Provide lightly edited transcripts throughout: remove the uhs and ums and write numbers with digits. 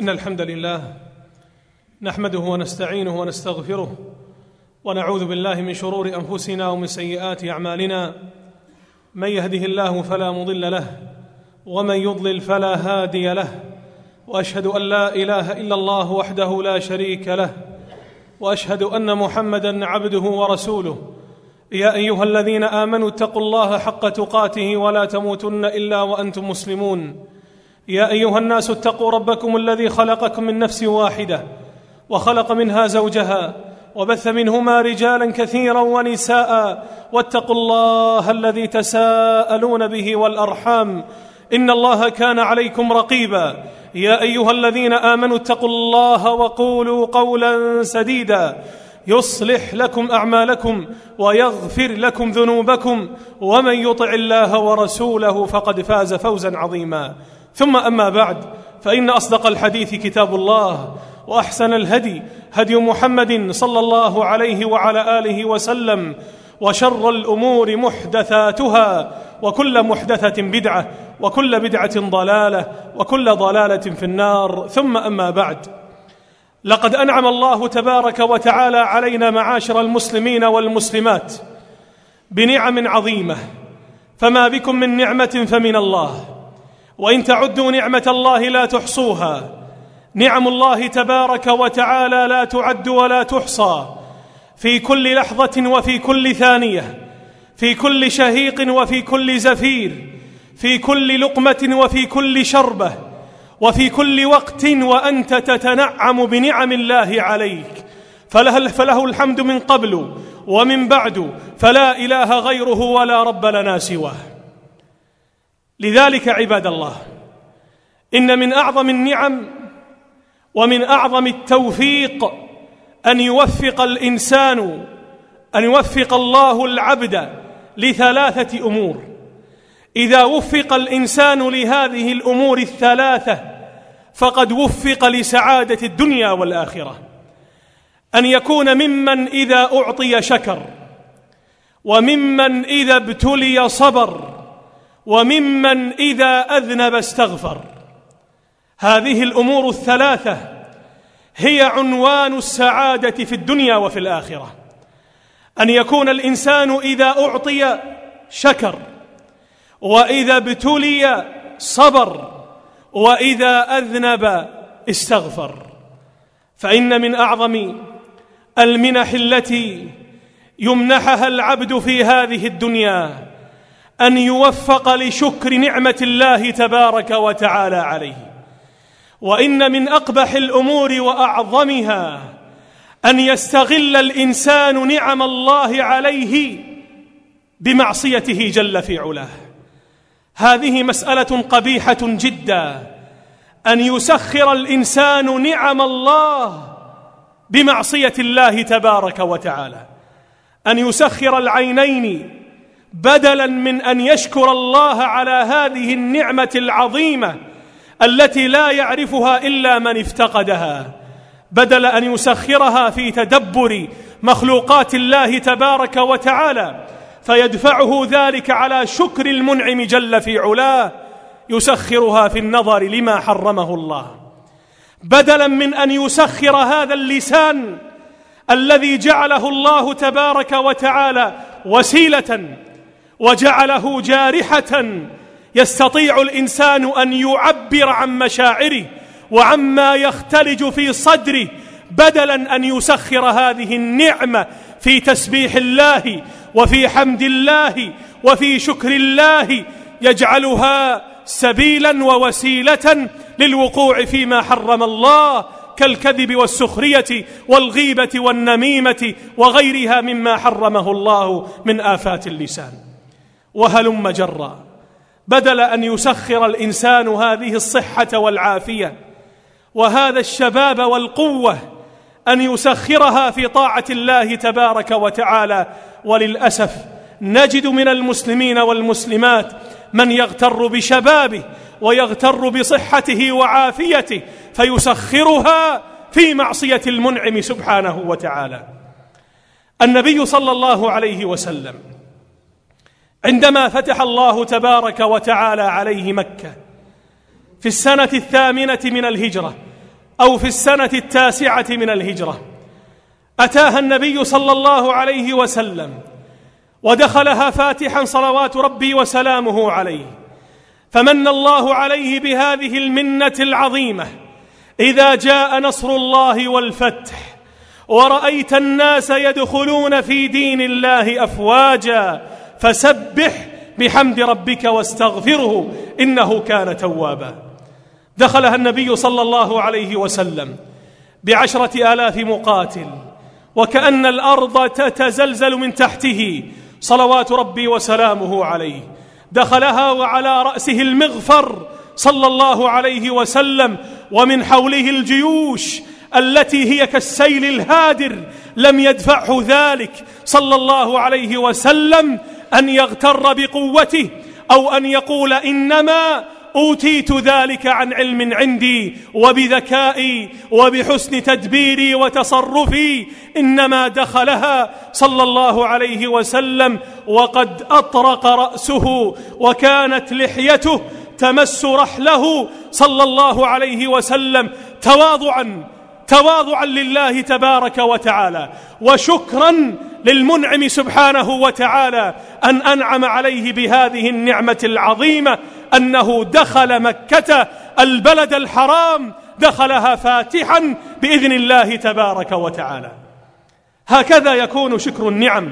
إن الحمد لله نحمده ونستعينه ونستغفره ونعوذ بالله من شرور أنفسنا ومن سيئات أعمالنا. من يهده الله فلا مضل له ومن يضلل فلا هادي له، وأشهد أن لا إله إلا الله وحده لا شريك له، وأشهد أن محمدًا عبده ورسوله. يا أيها الذين آمنوا اتقوا الله حق تقاته ولا تموتن إلا وأنتم مسلمون. يا أيها الناس اتقوا ربكم الذي خلقكم من نفس واحدة وخلق منها زوجها وبث منهما رجالا كثيرا ونساء، واتقوا الله الذي تساءلون به والأرحام إن الله كان عليكم رقيبا. يا أيها الذين آمنوا اتقوا الله وقولوا قولا سديدا يصلح لكم أعمالكم ويغفر لكم ذنوبكم، ومن يطع الله ورسوله فقد فاز فوزا عظيما. ثم أما بعد، فإن أصدق الحديث كتاب الله، وأحسن الهدي هدي محمد صلى الله عليه وعلى آله وسلم، وشر الأمور محدثاتها، وكل محدثة بدعة، وكل بدعة ضلالة، وكل ضلالة في النار. ثم أما بعد، لقد أنعم الله تبارك وتعالى علينا معاشر المسلمين والمسلمات بنعم عظيمة، فما بكم من نعمة فمن الله، وإن تعدوا نعمة الله لا تحصوها. نعم الله تبارك وتعالى لا تعد ولا تحصى، في كل لحظة وفي كل ثانية، في كل شهيق وفي كل زفير، في كل لقمة وفي كل شربة، وفي كل وقت وأنت تتنعم بنعم الله عليك، فله الحمد من قبل ومن بعد، فلا إله غيره ولا رب لنا سواه. لذلك عباد الله، إن من أعظم النعم ومن أعظم التوفيق أن يوفق الله العبد لثلاثة أمور. إذا وفق الإنسان لهذه الأمور الثلاثة فقد وفق لسعادة الدنيا والآخرة: أن يكون ممن إذا أعطي شكر، وممن إذا ابتلي صبر، وممن إذا أذنب استغفر. هذه الأمور الثلاثة هي عنوان السعادة في الدنيا وفي الآخرة: أن يكون الإنسان إذا أعطي شكر، وإذا ابتلي صبر، وإذا أذنب استغفر. فإن من أعظم المنح التي يمنحها العبد في هذه الدنيا أن يوفق لشكر نعمة الله تبارك وتعالى عليه. وإن من أقبح الأمور وأعظمها أن يستغل الإنسان نعم الله عليه بمعصيته جل في علاه. هذه مسألة قبيحة جدا، أن يسخر الإنسان نعم الله بمعصية الله تبارك وتعالى، أن يسخر العينين بدلا من أن يشكر الله على هذه النعمة العظيمة التي لا يعرفها إلا من افتقدها، بدل أن يسخرها في تدبر مخلوقات الله تبارك وتعالى فيدفعه ذلك على شكر المنعم جل في علاه، يسخرها في النظر لما حرمه الله، بدلا من أن يسخر هذا اللسان الذي جعله الله تبارك وتعالى وسيلة وجعله جارحة يستطيع الإنسان أن يعبر عن مشاعره وعما يختلج في صدره، بدلا أن يسخر هذه النعمة في تسبيح الله وفي حمد الله وفي شكر الله، يجعلها سبيلا ووسيلة للوقوع فيما حرم الله كالكذب والسخرية والغيبة والنميمة وغيرها مما حرمه الله من آفات اللسان. وهلم جرا، بدل أن يسخر الإنسان هذه الصحة والعافية وهذا الشباب والقوة أن يسخرها في طاعة الله تبارك وتعالى. وللأسف نجد من المسلمين والمسلمات من يغتر بشبابه ويغتر بصحته وعافيته فيسخرها في معصية المنعم سبحانه وتعالى. النبي صلى الله عليه وسلم عندما فتح الله تبارك وتعالى عليه مكة في السنة 8 من الهجرة، أو في السنة 9 من الهجرة أتاها النبي صلى الله عليه وسلم ودخلها فاتحا صلوات ربي وسلامه عليه، فمن الله عليه بهذه المنة العظيمة إذا جاء نصر الله والفتح ورأيت الناس يدخلون في دين الله أفواجا فسبح بحمد ربك واستغفره إنه كان توابا. دخلها النبي صلى الله عليه وسلم ب10,000 مقاتل، وكأن الأرض تتزلزل من تحته صلوات ربي وسلامه عليه. دخلها وعلى رأسه المغفر صلى الله عليه وسلم، ومن حوله الجيوش التي هي كالسيل الهادر. لم يدفعه ذلك صلى الله عليه وسلم أن يغتر بقوته أو أن يقول إنما أوتيت ذلك عن علم عندي وبذكائي وبحسن تدبيري وتصرفي، إنما دخلها صلى الله عليه وسلم وقد أطرق رأسه وكانت لحيته تمس رحله صلى الله عليه وسلم تواضعا لله تبارك وتعالى، وشكرا للمنعم سبحانه وتعالى أن أنعم عليه بهذه النعمة العظيمة، أنه دخل مكة البلد الحرام، دخلها فاتحا بإذن الله تبارك وتعالى. هكذا يكون شكر النعم.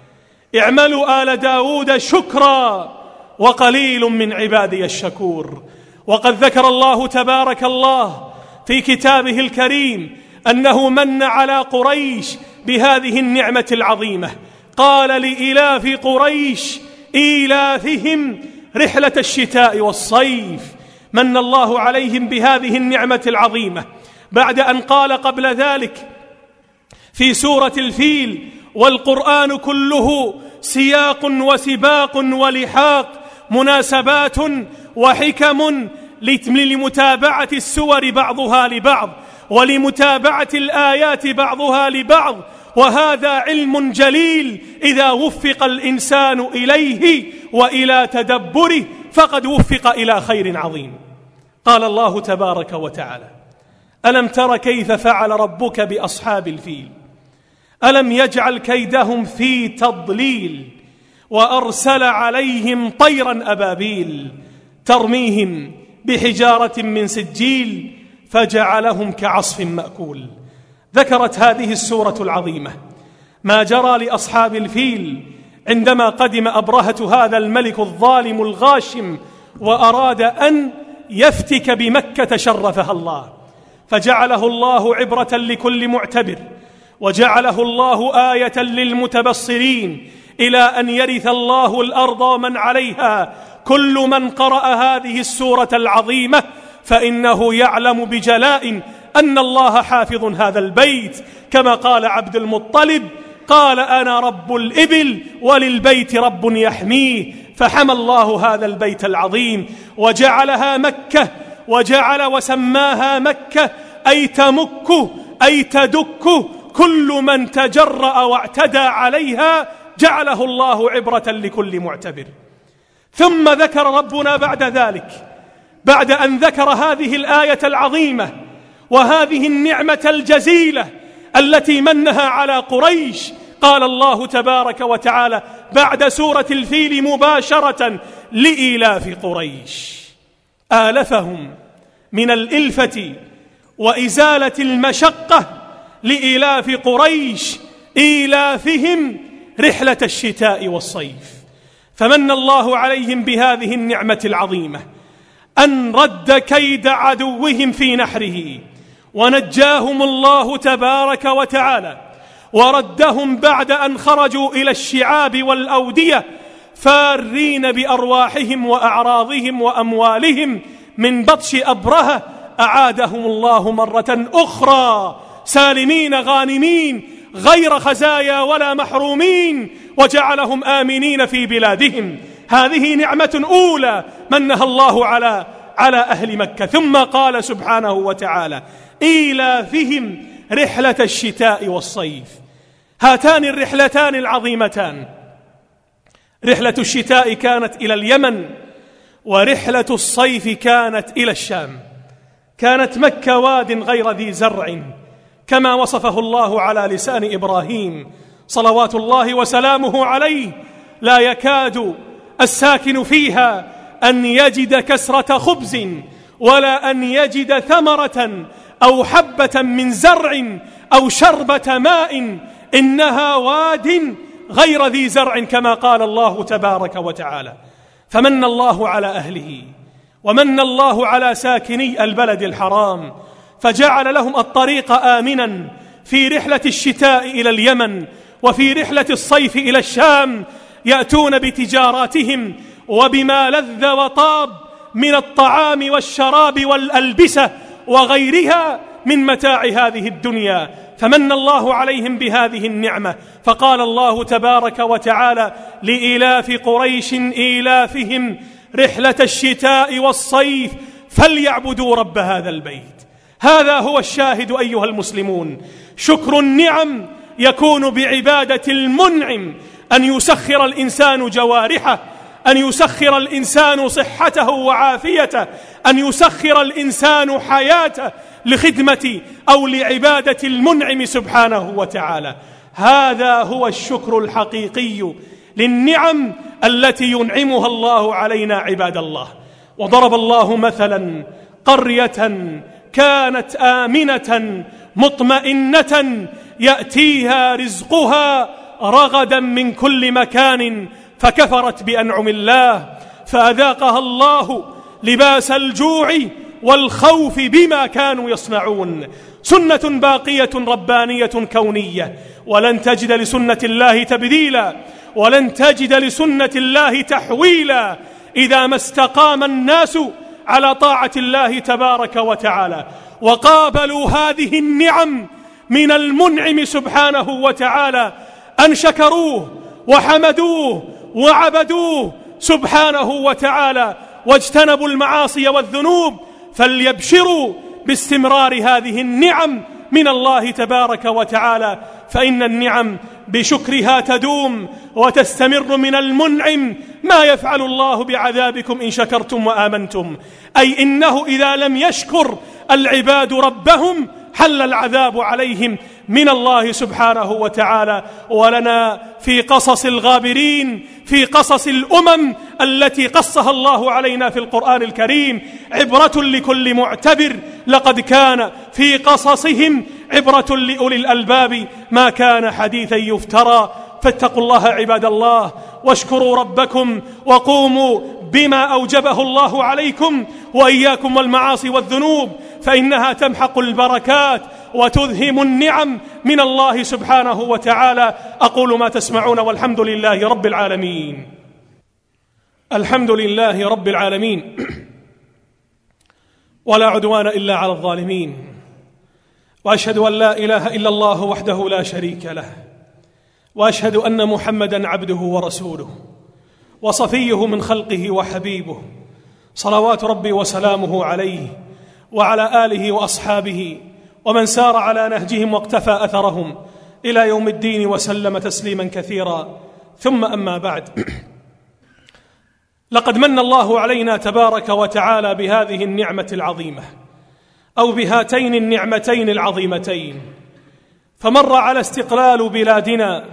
اعملوا آل داود شكرا وقليل من عبادي الشكور. وقد ذكر الله تبارك الله في كتابه الكريم أنه من على قريش بهذه النعمة العظيمة. قال لإلاف قريش إيلافهم رحلة الشتاء والصيف. من الله عليهم بهذه النعمة العظيمة بعد أن قال قبل ذلك في سورة الفيل: والقرآن كله سياق وسباق ولحاق، مناسبات وحكم لمتابعة السور بعضها لبعض ولمتابعة الآيات بعضها لبعض، وهذا علم جليل إذا وفق الإنسان إليه وإلى تدبره فقد وفق إلى خير عظيم. قال الله تبارك وتعالى: ألم تر كيف فعل ربك بأصحاب الفيل ألم يجعل كيدهم في تضليل وأرسل عليهم طيرا أبابيل ترميهم بحجارة من سجيل فجعلهم كعصف مأكول. ذكرت هذه السورة العظيمة ما جرى لأصحاب الفيل عندما قدم أبرهة هذا الملك الظالم الغاشم وأراد أن يفتك بمكة شرفها الله، فجعله الله عبرة لكل معتبر، وجعله الله آية للمتبصرين إلى أن يرث الله الأرض ومن عليها. كل من قرأ هذه السورة العظيمة فإنه يعلم بجلاء أن الله حافظ هذا البيت، كما قال عبد المطلب: قال أنا رب الإبل وللبيت رب يحميه. فحمى الله هذا البيت العظيم وجعلها مكة، وجعل وسماها مكة أي تمك أي تدك كل من تجرأ واعتدى عليها، جعله الله عبرة لكل معتبر. ثم ذكر ربنا بعد ذلك، بعد أن ذكر هذه الآية العظيمة وهذه النعمة الجزيلة التي منها على قريش، قال الله تبارك وتعالى بعد سورة الفيل مباشرة: لإيلاف قريش آلفهم من الإلفة وإزالة المشقة، لإيلاف قريش إيلافهم رحلة الشتاء والصيف. فمن الله عليهم بهذه النعمة العظيمة أن رد كيد عدوهم في نحره، ونجاهم الله تبارك وتعالى، وردهم بعد أن خرجوا إلى الشعاب والأودية فارين بأرواحهم وأعراضهم وأموالهم من بطش أبرهة. أعادهم الله مرة أخرى سالمين غانمين غير خزايا ولا محرومين، وجعلهم آمنين في بلادهم. هذه نعمة أولى منها الله على أهل مكة. ثم قال سبحانه وتعالى: إيلافهم رحلة الشتاء والصيف. هاتان الرحلتان العظيمتان، رحلة الشتاء كانت إلى اليمن، ورحلة الصيف كانت إلى الشام. كانت مكة واد غير ذي زرع كما وصفه الله على لسان إبراهيم صلوات الله وسلامه عليه، لا يكاد الساكن فيها أن يجد كسرة خبز ولا أن يجد ثمرة أو حبة من زرع أو شربة ماء، إنها واد غير ذي زرع كما قال الله تبارك وتعالى. فمن الله على أهله ومن الله على ساكني البلد الحرام، فجعل لهم الطريق آمنا في رحلة الشتاء إلى اليمن وفي رحلة الصيف إلى الشام، يأتون بتجاراتهم وبما لذ وطاب من الطعام والشراب والألبسة وغيرها من متاع هذه الدنيا. فمن الله عليهم بهذه النعمة، فقال الله تبارك وتعالى: لإلاف قريش إيلافهم رحلة الشتاء والصيف فليعبدوا رب هذا البيت. هذا هو الشاهد أيها المسلمون. شكر النعم يكون بعبادة المنعم، أن يسخر الإنسان جوارحه، أن يسخر الإنسان صحته وعافيته، أن يسخر الإنسان حياته لخدمة أو لعبادة المنعم سبحانه وتعالى. هذا هو الشكر الحقيقي للنعم التي ينعمها الله علينا عباد الله. وضرب الله مثلا قرية كانت آمنة مطمئنة يأتيها رزقها رغدا من كل مكان فكفرت بأنعم الله فأذاقها الله لباس الجوع والخوف بما كانوا يصنعون. سنة باقية ربانية كونية، ولن تجد لسنة الله تبديلا، ولن تجد لسنة الله تحويلا إذا ما استقام الناس على طاعة الله تبارك وتعالى وقابلوا هذه النعم من المنعم سبحانه وتعالى، أن شكروه وحمدوه وعبدوه سبحانه وتعالى واجتنبوا المعاصي والذنوب، فليبشروا باستمرار هذه النعم من الله تبارك وتعالى، فإن النعم بشكرها تدوم وتستمر من المنعم. ما يفعل الله بعذابكم إن شكرتم وآمنتم، أي إنه إذا لم يشكر العباد ربهم حل العذاب عليهم من الله سبحانه وتعالى. ولنا في قصص الغابرين، في قصص الأمم التي قصها الله علينا في القرآن الكريم، عبرة لكل معتبر. لقد كان في قصصهم عبرة لأولي الألباب ما كان حديثا يفترى. فاتقوا الله عباد الله واشكروا ربكم وقوموا بما أوجبه الله عليكم وإياكم والمعاصي والذنوب، فإنها تمحق البركات وتذهب النعم من الله سبحانه وتعالى. أقول ما تسمعون والحمد لله رب العالمين. الحمد لله رب العالمين، ولا عدوان إلا على الظالمين، وأشهد أن لا إله إلا الله وحده لا شريك له، وأشهد أن محمدًا عبده ورسوله وصفيه من خلقه وحبيبه، صلوات ربي وسلامه عليه وعلى آله وأصحابه ومن سار على نهجهم واقتفى أثرهم إلى يوم الدين وسلم تسليما كثيرا. ثم أما بعد، لقد من الله علينا تبارك وتعالى بهذه النعمة العظيمة، أو بهاتين النعمتين العظيمتين، فمر على استقلال بلادنا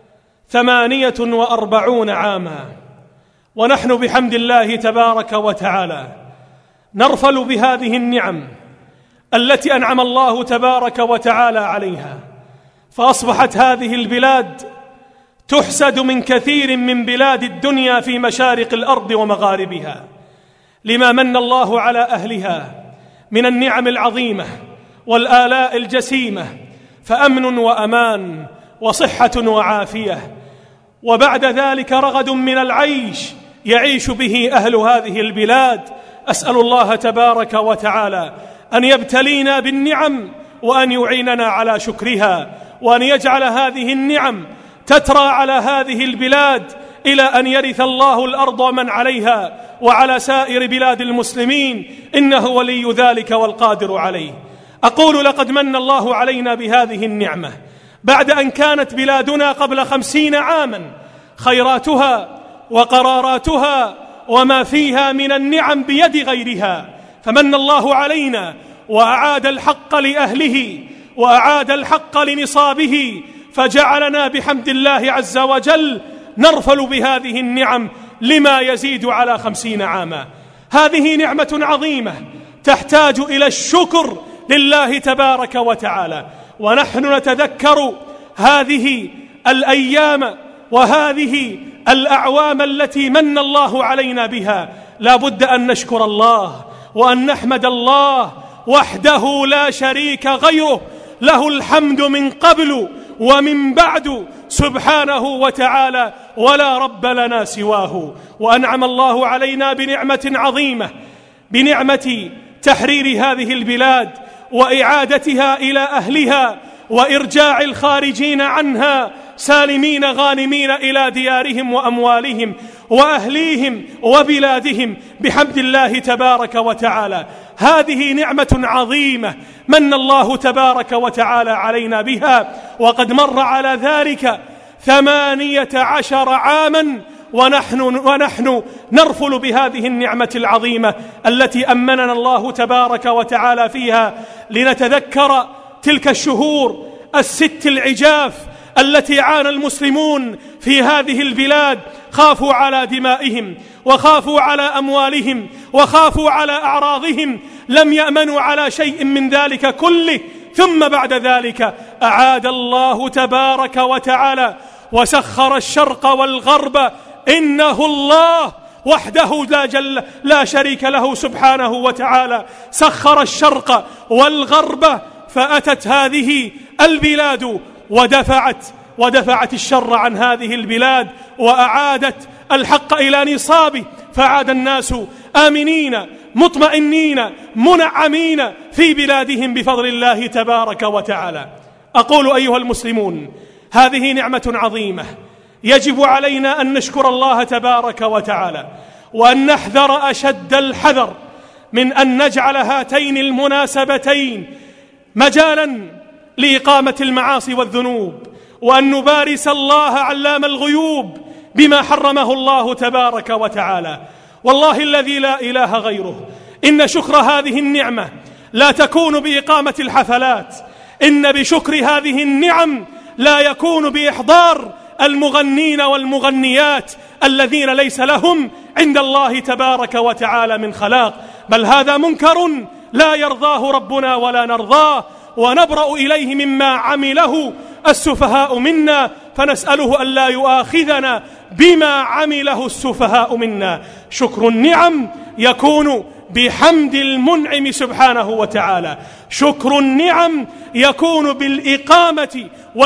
48 عاما، ونحن بحمد الله تبارك وتعالى نرفل بهذه النعم التي أنعم الله تبارك وتعالى عليها، فأصبحت هذه البلاد تحسد من كثير من بلاد الدنيا في مشارق الأرض ومغاربها، لما من الله على أهلها من النعم العظيمة والآلاء الجسيمة، فأمن وأمان وصحة وعافية، وبعد ذلك رغد من العيش يعيش به أهل هذه البلاد. أسأل الله تبارك وتعالى أن يبتلينا بالنعم وأن يعيننا على شكرها، وأن يجعل هذه النعم تترى على هذه البلاد إلى أن يرث الله الأرض ومن عليها وعلى سائر بلاد المسلمين، إنه ولي ذلك والقادر عليه. أقول لقد من الله علينا بهذه النعمة بعد أن كانت بلادنا قبل 50 عاما خيراتها وقراراتها وما فيها من النعم بيد غيرها، فمن الله علينا وأعاد الحق لأهله وأعاد الحق لنصابه، فجعلنا بحمد الله عز وجل نرفل بهذه النعم لما يزيد على 50 عاما. هذه نعمة عظيمة تحتاج إلى الشكر لله تبارك وتعالى، ونحن نتذكر هذه الأيام وهذه الأعوام التي من الله علينا بها. لا بد أن نشكر الله وأن نحمد الله وحده لا شريك غيره، له الحمد من قبل ومن بعد سبحانه وتعالى، ولا رب لنا سواه. وأنعم الله علينا بنعمة عظيمة، بنعمة تحرير هذه البلاد وإعادتها إلى أهلها وإرجاع الخارجين عنها سالمين غانمين إلى ديارهم وأموالهم وأهليهم وبلادهم بحمد الله تبارك وتعالى. هذه نعمة عظيمة من الله تبارك وتعالى علينا بها، وقد مر على ذلك 18 عاما ونحن نرفل بهذه النعمة العظيمة التي أمننا الله تبارك وتعالى فيها، لنتذكر تلك الشهور 6 العجاف التي عانى المسلمون في هذه البلاد. خافوا على دمائهم وخافوا على أموالهم وخافوا على أعراضهم، لم يأمنوا على شيء من ذلك كله. ثم بعد ذلك أعاد الله تبارك وتعالى وسخر الشرق والغرب، إنه الله وحده لا شريك له سبحانه وتعالى. سخر الشرق والغرب، فأتت هذه البلاد ودفعت الشر عن هذه البلاد، وأعادت الحق إلى نصابه، فعاد الناس آمنين مطمئنين منعمين في بلادهم بفضل الله تبارك وتعالى. أقول أيها المسلمون، هذه نعمة عظيمة يجب علينا أن نشكر الله تبارك وتعالى، وأن نحذر أشد الحذر من أن نجعل هاتين المناسبتين مجالا لإقامة المعاصي والذنوب، وأن نبارس الله علام الغيوب بما حرمه الله تبارك وتعالى. والله الذي لا إله غيره، إن شكر هذه النعمة لا تكون بإقامة الحفلات، إن بشكر هذه النعم لا يكون بإحضار المغنين والمغنيات الذين ليس لهم عند الله تبارك وتعالى من خلاق، بل هذا منكر لا يرضاه ربنا ولا نرضاه، ونبرأ إليه مما عمله السفهاء منا، فنسأله أن لا يؤاخذنا بما عمله السفهاء منا. شكر النعم يكون بحمد المنعم سبحانه وتعالى، شكر النعم يكون بالإقامة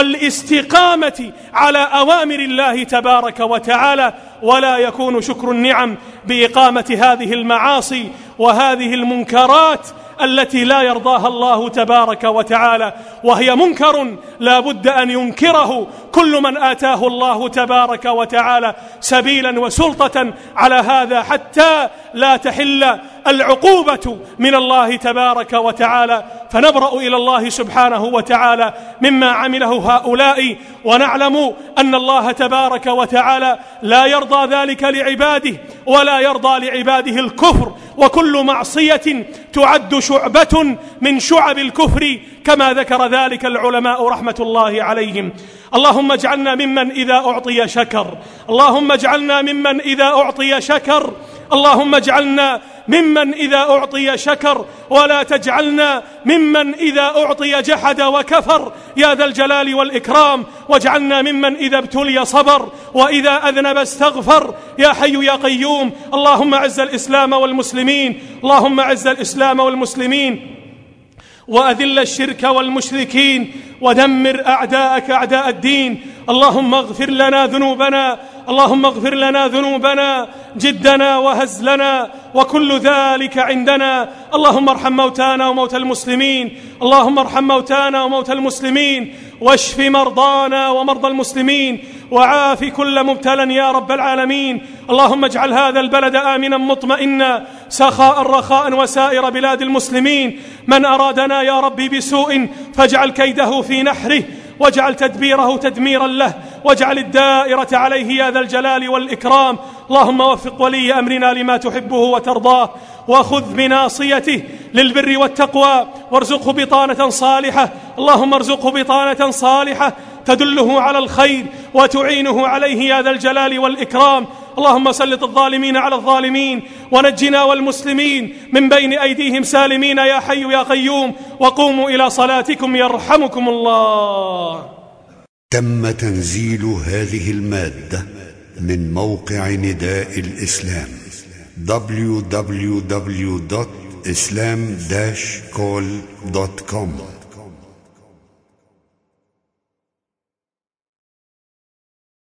والاستقامة على أوامر الله تبارك وتعالى، ولا يكون شكر النعم بإقامة هذه المعاصي وهذه المنكرات التي لا يرضاها الله تبارك وتعالى، وهي منكر لا بد أن ينكره كل من آتاه الله تبارك وتعالى سبيلا وسلطة على هذا، حتى لا تحل العقوبة من الله تبارك وتعالى. فنبرأ إلى الله سبحانه وتعالى مما عمله هؤلاء، ونعلم أن الله تبارك وتعالى لا يرضى ذلك لعباده، ولا يرضى لعباده الكفر، وكل معصية تعد شعبة من شعب الكفر، كما ذكر ذلك العلماء رحمة الله عليهم. اللهم اجعلنا ممن إذا أعطي شكر، اللهم اجعلنا ممن إذا أعطي شكر، اللهم اجعلنا ممن إذا أعطي شكر، ولا تجعلنا ممن إذا أعطي جحد وكفر يا ذا الجلال والإكرام، واجعلنا ممن إذا ابتلي صبر وإذا أذنب استغفر يا حي يا قيوم. اللهم أعز الإسلام والمسلمين، اللهم أعز الإسلام والمسلمين، وأذل الشرك والمشركين، ودمر أعداءك أعداء الدين. اللهم اغفر لنا ذنوبنا، اللهم اغفر لنا ذنوبنا جدنا وهزلنا وكل ذلك عندنا. اللهم ارحم موتانا وموتى المسلمين، اللهم ارحم موتانا وموتى المسلمين، واشف مرضانا ومرضى المسلمين، وعاف كل مبتلى يا رب العالمين. اللهم اجعل هذا البلد آمنا مطمئنا سخاء رخاء وسائر بلاد المسلمين. من أرادنا يا ربي بسوء فاجعل كيده في نحره، واجعل تدبيره تدميرا له، واجعل الدائرة عليه يا ذا الجلال والإكرام. اللهم وفق ولي أمرنا لما تحبه وترضاه، وخذ بناصيته للبر والتقوى وارزقه بطانة صالحة. اللهم ارزقه بطانة صالحة تدله على الخير وتعينه عليه يا ذا الجلال والإكرام. اللهم سلط الظالمين على الظالمين ونجنا والمسلمين من بين أيديهم سالمين يا حي يا قيوم. وقوموا إلى صلاتكم يرحمكم الله. تم تنزيل هذه المادة من موقع نداء الإسلام www.islam-call.com